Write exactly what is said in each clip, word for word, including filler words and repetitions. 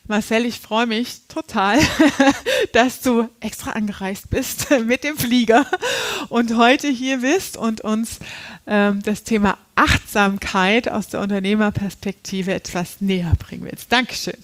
Marcel, ich freue mich total, dass du extra angereist bist mit dem Flieger und heute hier bist und uns ähm, das Thema Achtsamkeit aus der Unternehmerperspektive etwas näher bringen willst. Dankeschön.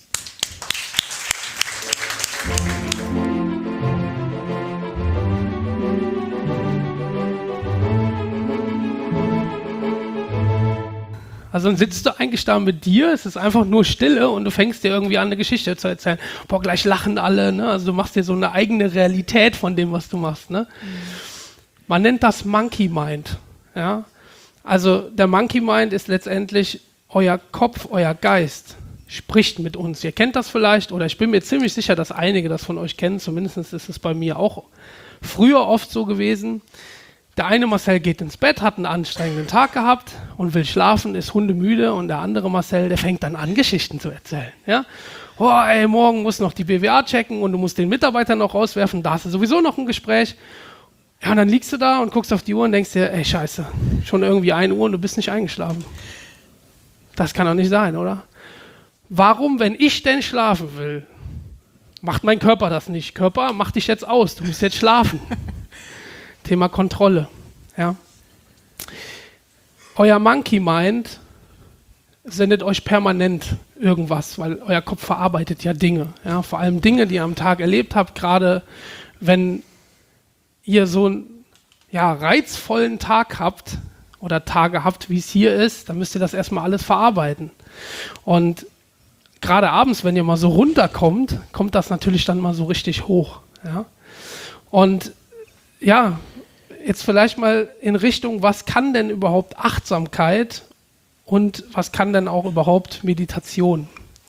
Also dann sitzt du eigentlich da mit dir, es ist einfach nur Stille und du fängst dir irgendwie an, eine Geschichte zu erzählen. Boah, gleich lachen alle, ne? Also du machst dir so eine eigene Realität von dem, was du machst, ne? Mhm. Man nennt das Monkey Mind, ja? Also der Monkey Mind ist letztendlich euer Kopf, euer Geist spricht mit uns. Ihr kennt das vielleicht oder ich bin mir ziemlich sicher, dass einige das von euch kennen, zumindest ist es bei mir auch früher oft so gewesen. Der eine Marcel geht ins Bett, hat einen anstrengenden Tag gehabt und will schlafen, ist hundemüde und der andere Marcel, der fängt dann an, Geschichten zu erzählen. Ja? Oh, ey, morgen musst du noch die B W A checken und du musst den Mitarbeiter noch rauswerfen, da hast du sowieso noch ein Gespräch. Ja, und dann liegst du da und guckst auf die Uhr und denkst dir, ey, scheiße, schon irgendwie ein Uhr und du bist nicht eingeschlafen. Das kann doch nicht sein, oder? Warum, wenn ich denn schlafen will, macht mein Körper das nicht? Körper, mach dich jetzt aus, du musst jetzt schlafen. Thema Kontrolle. Ja. Euer Monkey Mind sendet euch permanent irgendwas, weil euer Kopf verarbeitet ja Dinge. Ja. Vor allem Dinge, die ihr am Tag erlebt habt, gerade wenn ihr so einen ja, reizvollen Tag habt oder Tage habt, wie es hier ist, dann müsst ihr das erstmal alles verarbeiten. Und gerade abends, wenn ihr mal so runterkommt, kommt das natürlich dann mal so richtig hoch. Ja. Und ja, jetzt vielleicht mal in Richtung, was kann denn überhaupt Achtsamkeit und was kann denn auch überhaupt Meditation?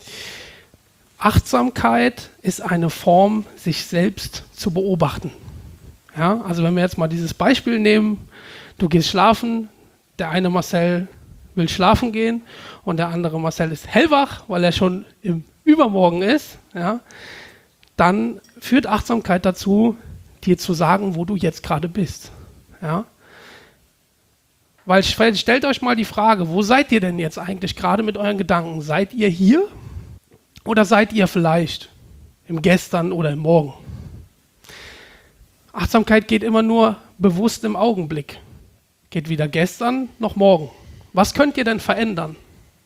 Achtsamkeit ist eine Form, sich selbst zu beobachten. Ja, also wenn wir jetzt mal dieses Beispiel nehmen, du gehst schlafen, der eine Marcel will schlafen gehen und der andere Marcel ist hellwach, weil er schon im Übermorgen ist, ja, dann führt Achtsamkeit dazu, dir zu sagen, wo du jetzt gerade bist. Ja? Weil stellt euch mal die Frage, wo seid ihr denn jetzt eigentlich gerade mit euren Gedanken? Seid ihr hier oder seid ihr vielleicht im Gestern oder im Morgen? Achtsamkeit geht immer nur bewusst im Augenblick. Geht weder gestern noch morgen. Was könnt ihr denn verändern?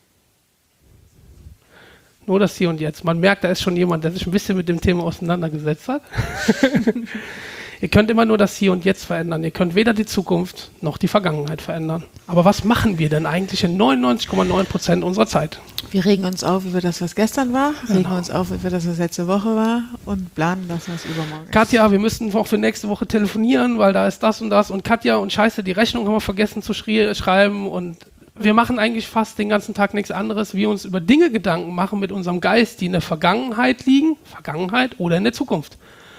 Nur das Hier und Jetzt. Man merkt, da ist schon jemand, der sich ein bisschen mit dem Thema auseinandergesetzt hat. Ihr könnt immer nur das Hier und Jetzt verändern. Ihr könnt weder die Zukunft noch die Vergangenheit verändern. Aber was machen wir denn eigentlich in neunundneunzig Komma neun Prozent unserer Zeit? Wir regen uns auf über das, was gestern war, genau. regen uns auf über das, was letzte Woche war und planen das, was übermorgen ist. Katja, wir müssten auch für nächste Woche telefonieren, weil da ist das und das. Und Katja, und scheiße, die Rechnung haben wir vergessen zu schrie- schreiben. Und wir machen eigentlich fast den ganzen Tag nichts anderes, wie uns über Dinge Gedanken machen mit unserem Geist, die in der Vergangenheit liegen, Vergangenheit oder in der Zukunft.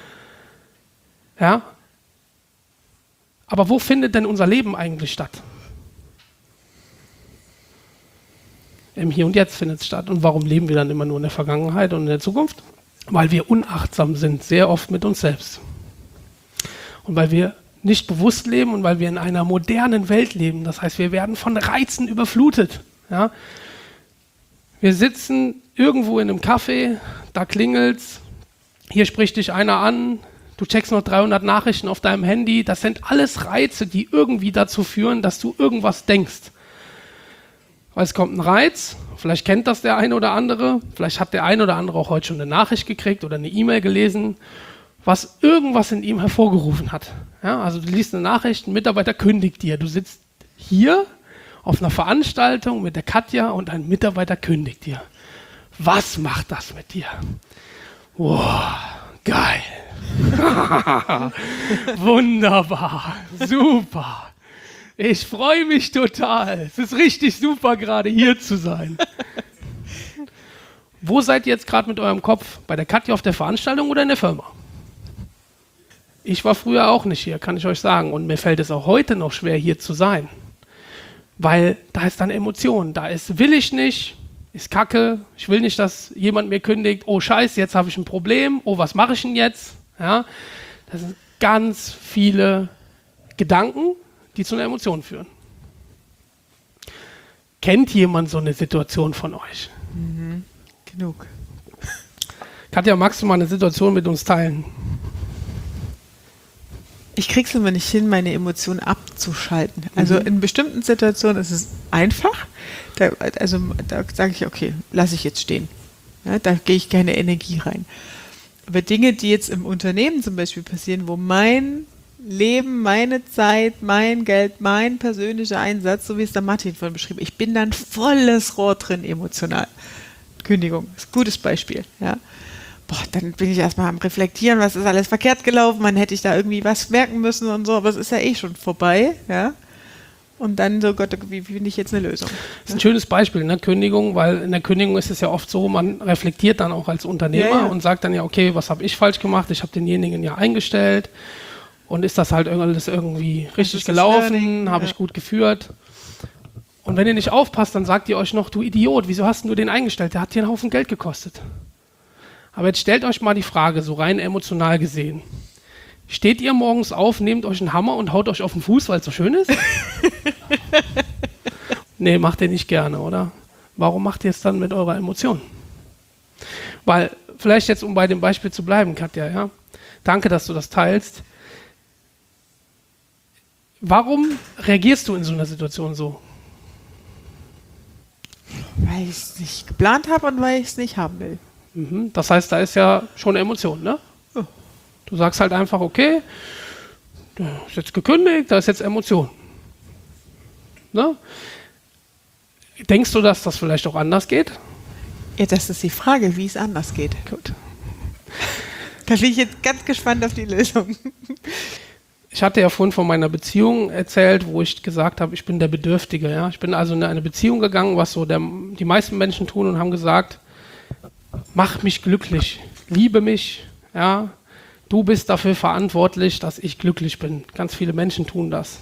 Ja? Aber wo findet denn unser Leben eigentlich statt? Im Hier und Jetzt findet es statt. Und warum leben wir dann immer nur in der Vergangenheit und in der Zukunft? Weil wir unachtsam sind, sehr oft mit uns selbst. Und weil wir nicht bewusst leben und weil wir in einer modernen Welt leben. Das heißt, wir werden von Reizen überflutet. Ja? Wir sitzen irgendwo in einem Café, da klingelt's, hier spricht dich einer an, du checkst noch dreihundert Nachrichten auf deinem Handy. Das sind alles Reize, die irgendwie dazu führen, dass du irgendwas denkst. Weil es kommt ein Reiz, vielleicht kennt das der eine oder andere, vielleicht hat der eine oder andere auch heute schon eine Nachricht gekriegt oder eine E-Mail gelesen, was irgendwas in ihm hervorgerufen hat. Ja, also du liest eine Nachricht, ein Mitarbeiter kündigt dir. Du sitzt hier auf einer Veranstaltung mit der Katja und ein Mitarbeiter kündigt dir. Was macht das mit dir? Wow, geil. Wunderbar, super. Ich freue mich total. Es ist richtig super, gerade hier zu sein. Wo seid ihr jetzt gerade mit eurem Kopf? Bei der Katja auf der Veranstaltung oder in der Firma? Ich war früher auch nicht hier, kann ich euch sagen. Und mir fällt es auch heute noch schwer, hier zu sein. Weil da ist dann Emotion. Da ist, will ich nicht, ist Kacke. Ich will nicht, dass jemand mir kündigt, oh Scheiße, jetzt habe ich ein Problem. Oh, was mache ich denn jetzt? Ja, das sind ganz viele Gedanken, die zu einer Emotion führen. Kennt jemand so eine Situation von euch? Mhm. Genug. Katja, magst du mal eine Situation mit uns teilen? Ich krieg's immer nicht hin, meine Emotionen abzuschalten. Also Mhm. in bestimmten Situationen ist es einfach. Da, also da sage ich, okay, lasse ich jetzt stehen. Ja, da gehe ich keine Energie rein. Aber Dinge, die jetzt im Unternehmen zum Beispiel passieren, wo mein Leben, meine Zeit, mein Geld, mein persönlicher Einsatz, so wie es der Martin vorhin beschrieben, ich bin dann volles Rohr drin emotional. Kündigung ist ein gutes Beispiel. Ja. Boah, dann bin ich erstmal am Reflektieren, was ist alles verkehrt gelaufen, man hätte ich da irgendwie was merken müssen und so, aber es ist ja eh schon vorbei. Ja. Und dann so, Gott, wie finde ich jetzt eine Lösung? Das ist ein schönes Beispiel in der Kündigung, weil in der Kündigung ist es ja oft so, man reflektiert dann auch als Unternehmer Ja, ja. und sagt dann ja, okay, was habe ich falsch gemacht? Ich habe denjenigen ja eingestellt und ist das halt alles irgendwie richtig ist das gelaufen? Learning, Habe ja. ich gut geführt? Und wenn ihr nicht aufpasst, dann sagt ihr euch noch, du Idiot, wieso hast du den eingestellt? Der hat dir einen Haufen Geld gekostet. Aber jetzt stellt euch mal die Frage, so rein emotional gesehen. Steht ihr morgens auf, nehmt euch einen Hammer und haut euch auf den Fuß, weil es so schön ist? Nee, macht ihr nicht gerne, oder? Warum macht ihr es dann mit eurer Emotion? Weil, vielleicht jetzt, um bei dem Beispiel zu bleiben, Katja, ja? Danke, dass du das teilst. Warum reagierst du in so einer Situation so? Weil ich es nicht geplant habe und weil ich es nicht haben will. Mhm. Das heißt, da ist ja schon Emotion, ne? Ja. Du sagst halt einfach, okay, du hast jetzt gekündigt, da ist jetzt Emotion. Ne? Denkst du, dass das vielleicht auch anders geht? Ja, das ist die Frage, wie es anders geht. Gut. Da bin ich jetzt ganz gespannt auf die Lösung. Ich hatte ja vorhin von meiner Beziehung erzählt, wo ich gesagt habe, ich bin der Bedürftige. Ja? Ich bin also in eine Beziehung gegangen, was so der, die meisten Menschen tun und haben gesagt, mach mich glücklich, liebe mich, ja? Du bist dafür verantwortlich, dass ich glücklich bin. Ganz viele Menschen tun das.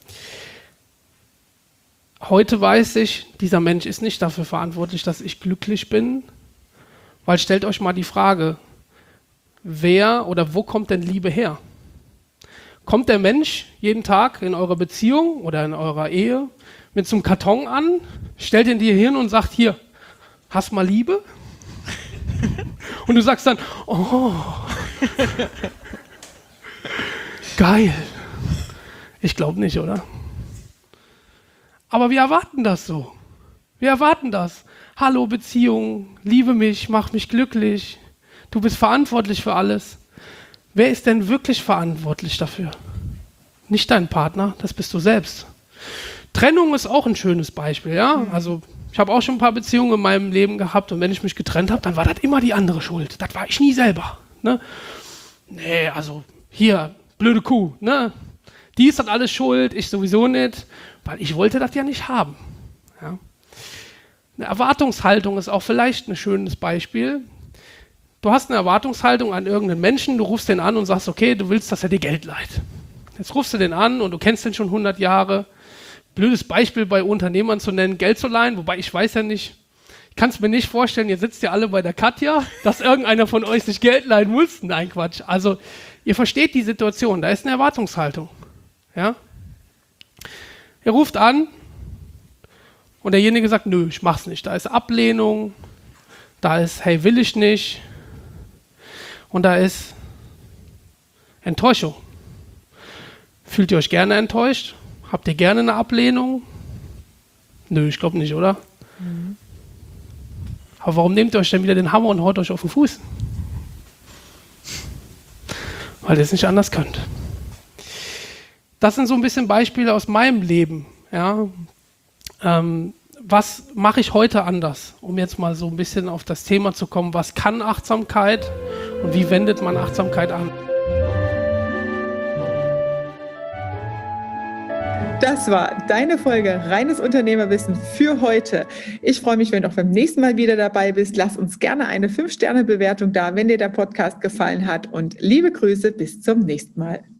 Heute weiß ich, dieser Mensch ist nicht dafür verantwortlich, dass ich glücklich bin, weil stellt euch mal die Frage, wer oder wo kommt denn Liebe her? Kommt der Mensch jeden Tag in eurer Beziehung oder in eurer Ehe mit so einem Karton an, stellt ihn dir hin und sagt, hier, hast mal Liebe? Und du sagst dann, oh, geil. Ich glaube nicht, oder? Aber wir erwarten das so. Wir erwarten das. Hallo Beziehung, liebe mich, mach mich glücklich. Du bist verantwortlich für alles. Wer ist denn wirklich verantwortlich dafür? Nicht dein Partner, das bist du selbst. Trennung ist auch ein schönes Beispiel, ja? Also ich habe auch schon ein paar Beziehungen in meinem Leben gehabt und wenn ich mich getrennt habe, dann war das immer die andere schuld. Das war ich nie selber. Ne? Nee, also hier, blöde Kuh, ne? Die ist das alles schuld, ich sowieso nicht, weil ich wollte das ja nicht haben. Ja? Eine Erwartungshaltung ist auch vielleicht ein schönes Beispiel. Du hast eine Erwartungshaltung an irgendeinen Menschen, du rufst den an und sagst, okay, du willst, dass er dir Geld leiht. Jetzt rufst du den an und du kennst den schon hundert Jahre. Blödes Beispiel bei Unternehmern zu nennen, Geld zu leihen, wobei ich weiß ja nicht, ich kann es mir nicht vorstellen, ihr sitzt ja alle bei der Katja, dass irgendeiner von euch sich Geld leihen muss. Nein, Quatsch. Also ihr versteht die Situation, da ist eine Erwartungshaltung. Ja? Ihr ruft an und derjenige sagt, nö, ich mach's nicht. Da ist Ablehnung, da ist, hey, will ich nicht und da ist Enttäuschung. Fühlt ihr euch gerne enttäuscht? Habt ihr gerne eine Ablehnung? Nö, ich glaube nicht, oder? Mhm. Aber warum nehmt ihr euch denn wieder den Hammer und haut euch auf den Fuß? Weil ihr es nicht anders könnt. Das sind so ein bisschen Beispiele aus meinem Leben. Ja? Ähm, was mache ich heute anders? Um jetzt mal so ein bisschen auf das Thema zu kommen, was kann Achtsamkeit und wie wendet man Achtsamkeit an? Das war deine Folge Reines Unternehmerwissen für heute. Ich freue mich, wenn du auch beim nächsten Mal wieder dabei bist. Lass uns gerne eine fünf Sterne Bewertung da, wenn dir der Podcast gefallen hat. Und liebe Grüße, bis zum nächsten Mal.